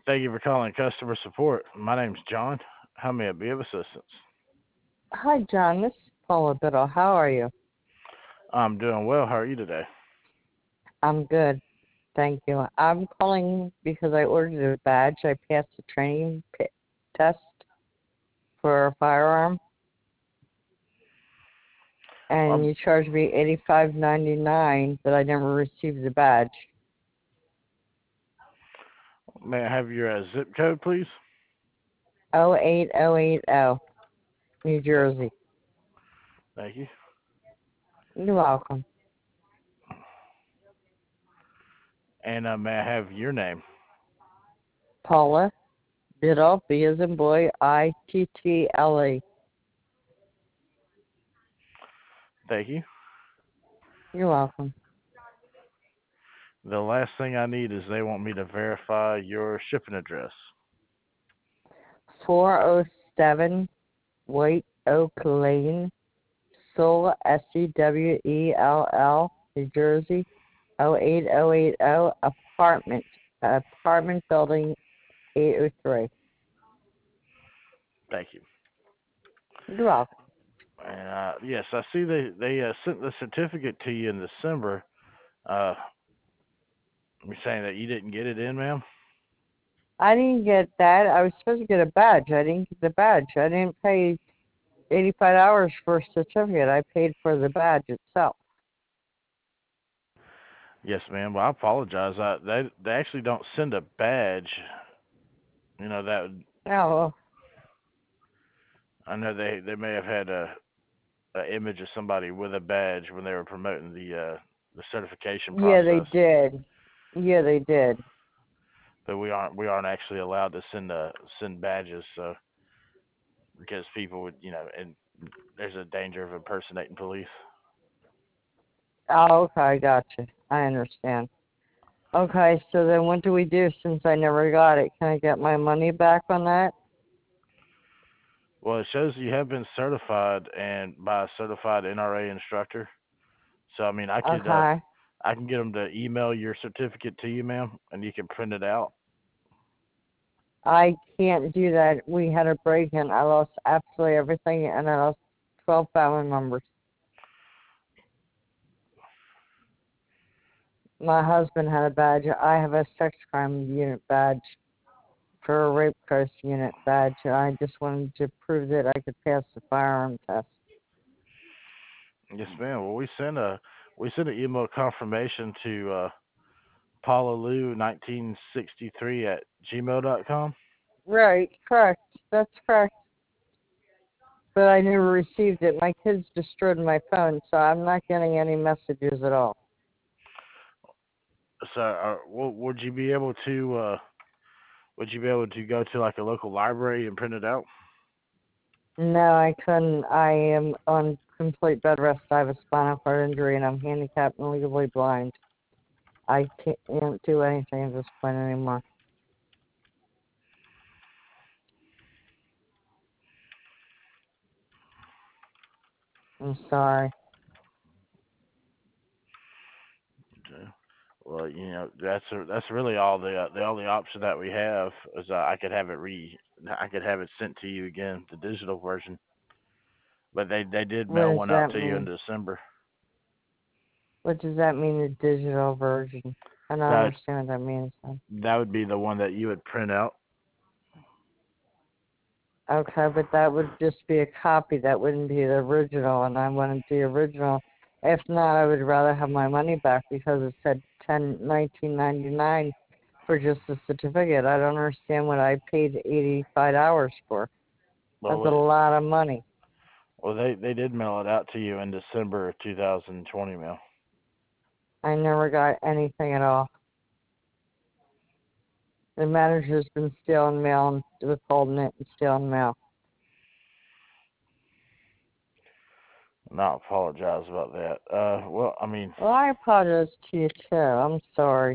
Thank you for calling customer support. My name's John. How may I be of assistance? Hi, John. This is Paula Biddle. How are you? I'm doing well. How are you today? I'm good. Thank you. I'm calling because I ordered a badge. I passed the training test for a firearm, and Um, you charged me $85.99, but I never received the badge. may I have your zip code, please? 08080, New Th- Jersey. Thank you. You're welcome. And may I have your name? Paula Biddle, B as in boy, Ittle. Thank you. You're welcome. The last thing I need is they want me to verify your shipping address. 407 White Oak Lane, Sewell, Sewell, New Jersey, 08080, apartment building 803. Thank you. You're welcome. And yes, I see they sent the certificate to you in December. Uh, you're saying that you didn't get it in, ma'am? I didn't get that. I was supposed to get a badge. I didn't get the badge. I didn't pay $85 for a certificate. I paid for the badge itself. Yes, ma'am. Well, I apologize. They actually don't send a badge. You know that Oh, I know they may have had a image of somebody with a badge when they were promoting the certification yeah, they process, did. Yeah, they did. but we aren't actually allowed to send badges, so because people would and there's a danger of impersonating police. Oh, okay, I gotcha. I understand. Okay, so then what do we do since I never got it? Can I get my money back on that? Well, it shows you have been certified and by a certified NRA instructor. So I mean, Okay. I can get them to email your certificate to you, ma'am, and you can print it out. I can't do that. We had a break in. I lost absolutely everything, and I lost 12 family members. My husband had a badge. I have a sex crime unit badge for a rape crisis unit badge. I just wanted to prove that I could pass the firearm test. Yes, ma'am. Well, we sent an email confirmation to paulalou1963 at gmail.com. Right, correct. That's correct. But I never received it. My kids destroyed my phone, so I'm not getting any messages at all. So, would you be able to go to like a local library and print it out? No, I couldn't. I am on complete bed rest. I have a spinal cord injury, and I'm handicapped and legally blind. I can't do anything at this point anymore. I'm sorry. Okay. Well, that's really all the only option that we have is I could have it sent to you again, the digital version. But they did What mail does one out that to you in mean? December. What does that mean, the digital version? I don't That understand what that means. that would be the one that you would print out. Okay, but that would just be a copy. That wouldn't be the original, and I wanted the original. If not, I would rather have my money back because it said 1999 for just the certificate. I don't understand what I paid $85 for. Well, That's a lot of money. they did mail it out to you in December of 2020, mail. I never got anything at all. The manager's been stealing mail and withholding it and stealing mail. And I apologize about that. Well, I mean, Well, I apologize to you too. I'm sorry.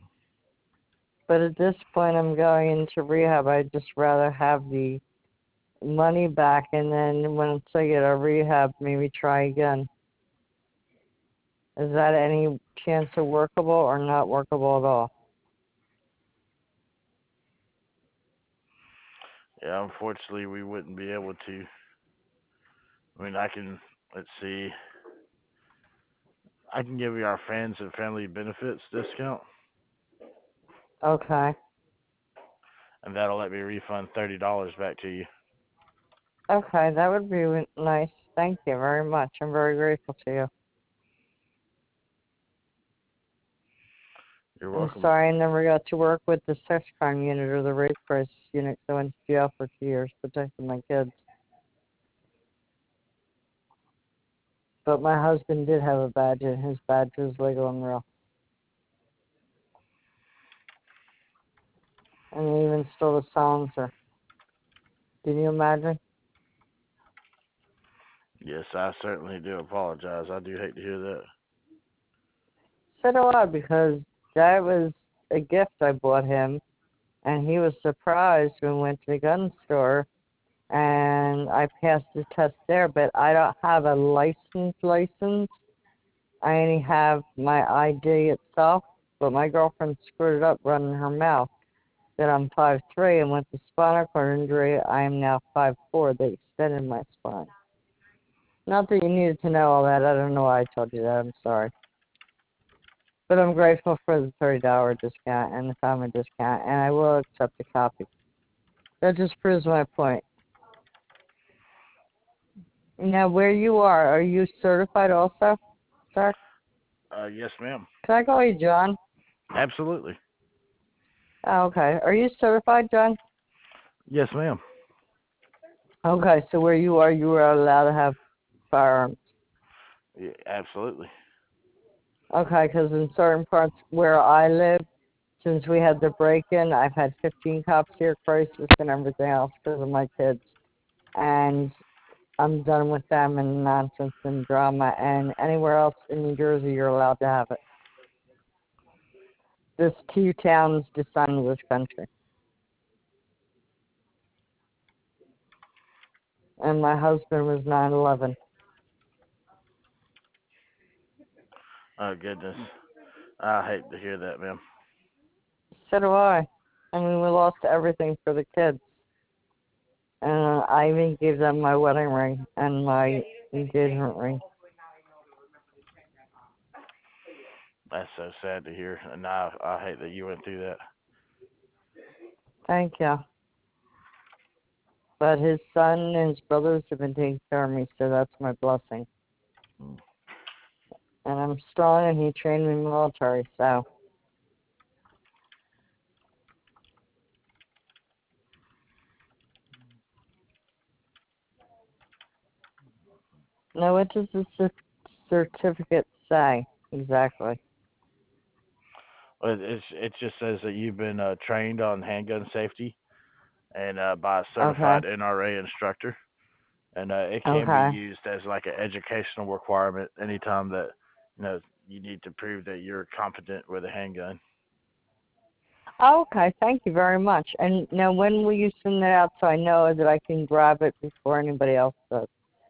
But at this point, I'm going into rehab. I'd just rather have the money back, and then once I get a rehab, maybe try again. Is that any chance of workable or not workable at all? Yeah, unfortunately, we wouldn't be able to. I mean, I can. Let's see. I can give you our friends and family benefits discount, Okay. and that'll let me refund $30 back to you. Okay, that would be nice. Thank you very much. I'm very grateful to you. You're I'm welcome. sorry I never got to work with the sex crime unit or the rape crisis unit, so I went to jail for 2 years protecting my kids. But my husband did have a badge, and his badge was legal and real. And he even stole the silencer. Can you imagine? Yes, I certainly do apologize. I do hate to hear that. So do I, because that was a gift I bought him, and he was surprised when we went to the gun store, and I passed the test there, but I don't have a license. I only have my ID itself, but my girlfriend screwed it up running her mouth. That I'm 5'3", and with the spinal cord injury, I am now 5'4". They extended my spine. Not that you needed to know all that. I don't know why I told you that. I'm sorry. But I'm grateful for the $30 discount and the family discount, and I will accept a copy. That just proves my point. Now, where you are you certified also, sir? Yes, ma'am. Can I call you John? Absolutely. Oh, okay. Are you certified, John? Yes, ma'am. Okay, so where you are allowed to have firearms. Yeah, absolutely. Okay, because in certain parts where I live, since we had the break-in, I've had 15 cops here, crisis, and everything else because of my kids. And I'm done with them and nonsense and drama. And anywhere else in New Jersey, you're allowed to have it. This two towns decided this country. And my husband was 9/11. Oh goodness. I hate to hear that, ma'am. So do I. I mean, we lost everything for the kids. And I even gave them my wedding ring and my engagement ring. That's so sad to hear, and I hate that you went through that. Thank you. But his son and his brothers have been taking care of me, so that's my blessing. Mm. And I'm strong, and he trained me in the military, so. Now, what does the certificate say exactly? Well, it just says that you've been trained on handgun safety and by a Okay. certified NRA instructor, and it can be Okay. used as like an educational requirement anytime that you need to prove that you're competent with a handgun. Oh, okay. Thank you very much. And now, when will you send that out so I know that I can grab it before anybody else does?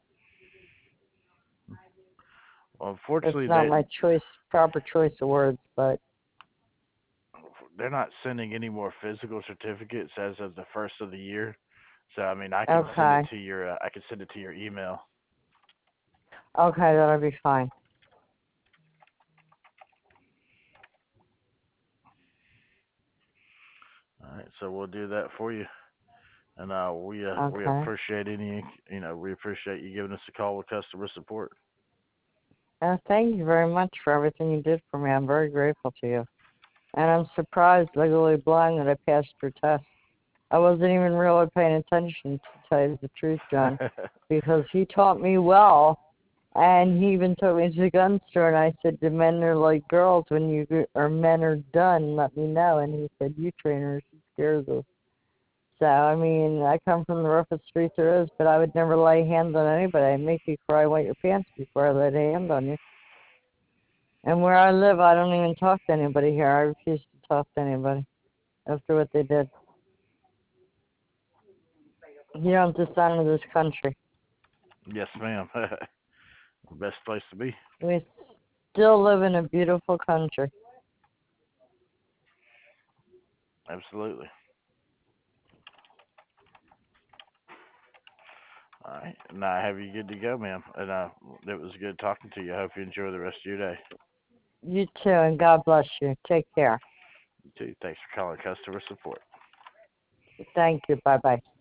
Well, It's unfortunately, not my proper choice of words, but they're not sending any more physical certificates as of the first of the year. So I mean, okay. I could send it to your email. Okay, that'll be fine. All right, so we'll do that for you, and we Okay. appreciate we appreciate you giving us a call with customer support. Thank you very much for everything you did for me. I'm very grateful to you. And I'm surprised, legally blind, that I passed your test. I wasn't even really paying attention, to tell you the truth, John, because he taught me well. And he even took me to the gun store, and I said, "The men are like girls. When men are done, let me know." And he said, "You train her; she scares us." So I mean, I come from the roughest streets there is, but I would never lay hands on anybody. I'd make you cry, wet your pants before I laid a hand on you. And where I live, I don't even talk to anybody here. I refuse to talk to anybody after what they did. You don't dishonor this country. Yes, ma'am. Best place to be. We still live in a beautiful country. Absolutely. All right. Now I have you good to go, ma'am. And it was good talking to you. I hope you enjoy the rest of your day. You too, and God bless you. Take care. You too. Thanks for calling customer support. Thank you. Bye-bye.